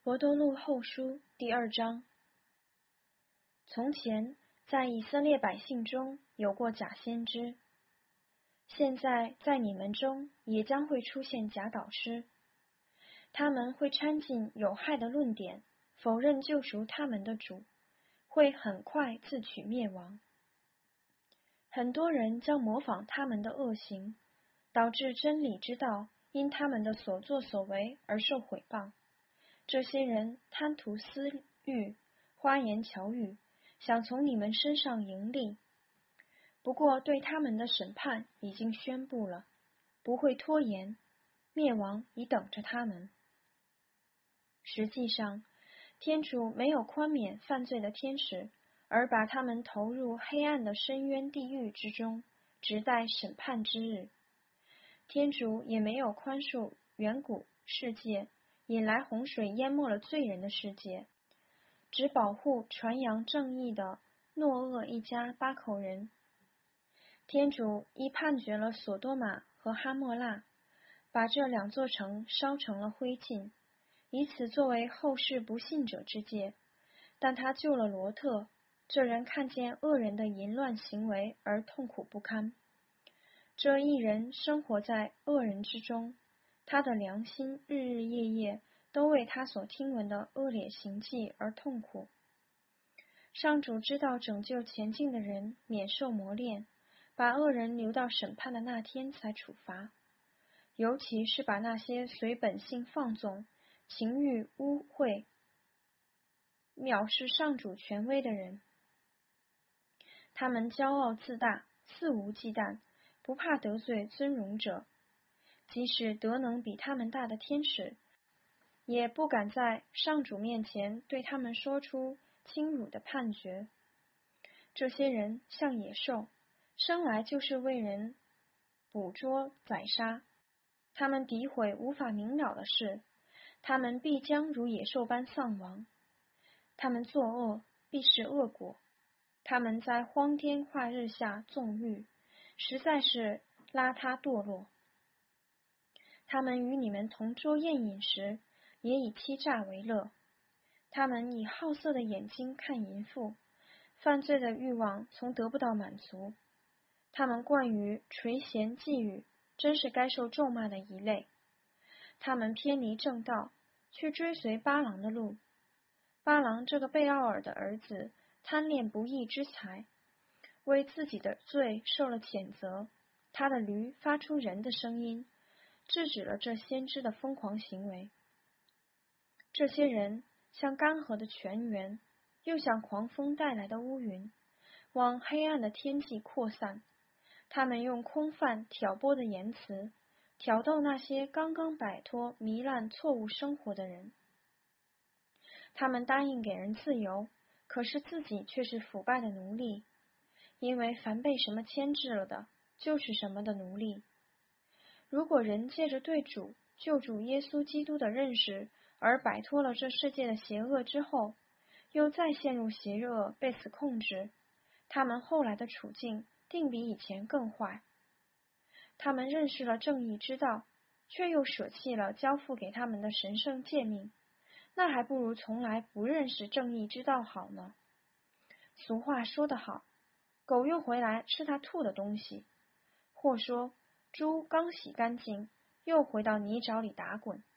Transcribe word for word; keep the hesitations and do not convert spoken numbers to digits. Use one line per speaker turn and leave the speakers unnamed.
伯多禄后书第二章。从前，在以色列百姓中有过假先知，现在在你们中也将会出现假导师。他们会掺进有害的论点，否认救赎他们的主，会很快自取灭亡。很多人将模仿他们的恶行，导致真理之道因他们的所作所为而受毁谤。这些人贪图私欲，花言巧语，想从你们身上盈利。不过对他们的审判已经宣布了，不会拖延，灭亡已等着他们。实际上，天主没有宽免犯罪的天使，而把他们投入黑暗的深渊地狱之中，直待审判之日。天主也没有宽恕远古世界引来洪水淹没了罪人的世界，只保护传扬正义的诺厄一家八口人。天主已判决了索多玛和哈莫拉，把这两座城烧成了灰烬，以此作为后世不信者之戒。但他救了罗特，这人看见恶人的淫乱行为而痛苦不堪。这一人生活在恶人之中，他的良心日日夜夜都为他所听闻的恶劣行迹而痛苦。上主知道拯救前进的人免受磨练，把恶人留到审判的那天才处罚，尤其是把那些随本性放纵、情欲污秽、藐视上主权威的人。他们骄傲自大，肆无忌惮，不怕得罪尊荣者，即使德能比他们大的天使，也不敢在上主面前对他们说出轻辱的判决。这些人像野兽，生来就是为人捕捉宰杀。他们诋毁无法明了的事，他们必将如野兽般丧亡。他们作恶，必是恶果。他们在荒天化日下纵欲，实在是邋遢堕落。他们与你们同桌宴饮时，也以欺诈为乐。他们以好色的眼睛看淫妇，犯罪的欲望从得不到满足。他们惯于垂涎觊觎，真是该受咒骂的一类。他们偏离正道，去追随巴郎的路。巴郎这个贝奥尔的儿子，贪恋不义之财，为自己的罪受了谴责。他的驴发出人的声音，制止了这先知的疯狂行为。这些人像干涸的泉源，又像狂风带来的乌云，往黑暗的天际扩散。他们用空泛挑拨的言辞，挑逗那些刚刚摆脱糜烂错误生活的人。他们答应给人自由，可是自己却是腐败的奴隶，因为凡被什么牵制了的，就是什么的奴隶。如果人借着对主救主耶稣基督的认识而摆脱了这世界的邪恶之后，又再陷入邪恶被此控制，他们后来的处境定比以前更坏。他们认识了正义之道，却又舍弃了交付给他们的神圣诫命，那还不如从来不认识正义之道好呢。俗话说得好，狗又回来吃它吐的东西，或说猪刚洗干净，又回到泥沼里打滚。